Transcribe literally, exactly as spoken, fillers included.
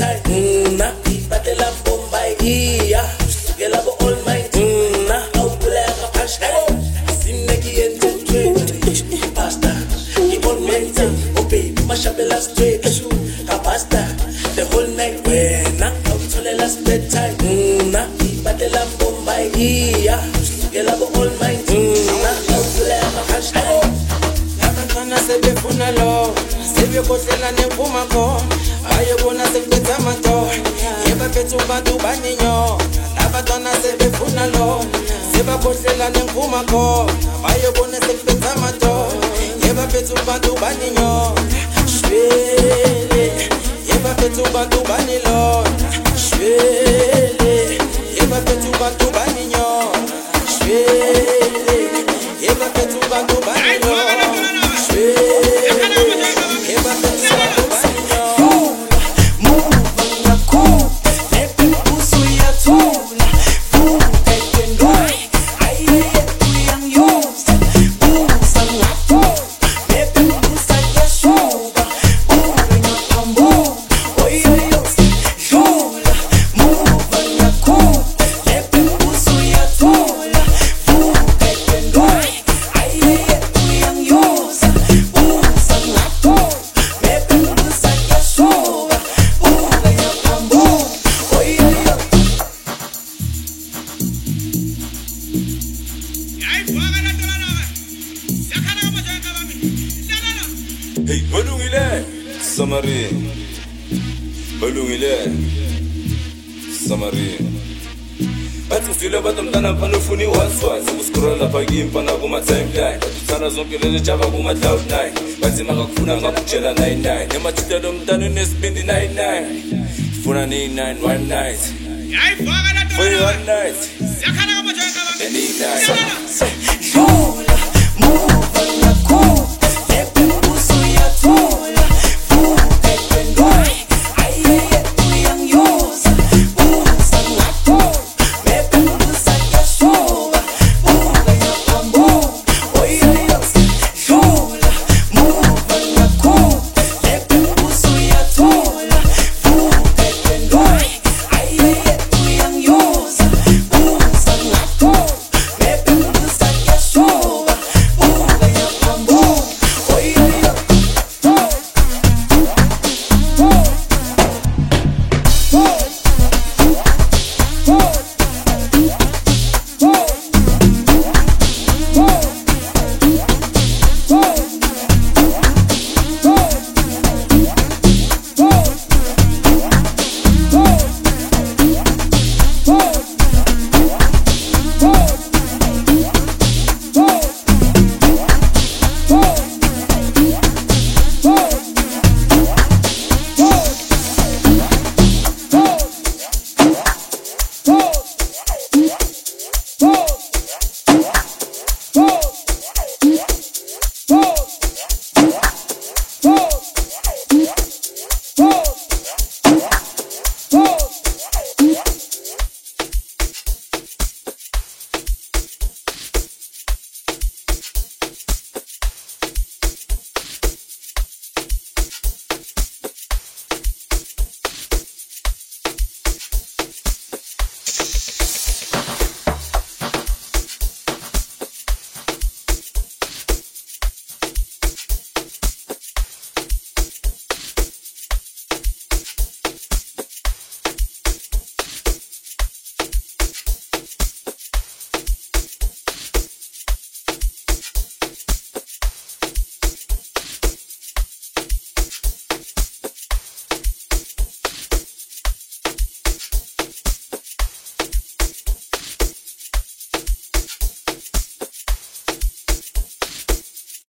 bedtime. Mna ibatela Bombay. Yeah, sukela bo all night. Mna awubulela hashtag. Simneki entertainment. Pasta, keep on mental. Oh baby, mashabela straight. Kapasta, the whole night. When I awubulela bedtime. Mna ibatela Bombay. Yeah, sukela bo all night. Mna awubulela hashtag. Abantwana sebefuna lo, sebekhohlela nephuma khona. Ayebona sekubetha amadoda, yebaphethe ubantu baninyo. Abantwana sebefuna lo, sebakhohlela nephuma khona. Ayebona sekubetha amadoda, yebaphethe ubantu baninyo. Shwele, yebaphethe ubantu banilo. Shwele, yebaphethe ubantu baninyo. Shwele, yebaphethe ubantu banilo. Hey, balungile Samari, balungile Samari. Bathi ufile bathi mntana mfana ufuni waswazi uscrolla phakimpa na kuma timeline. Bathana zonke lezi java kuma cloud nine. Bathi makakufuna ngakutshela nine nine. Emathita lo mntana nesibindi nine nine. Funa nine nine one night. Yayivaka la For one night. Yakhala ngamajoyeka bami. nine nine. Move.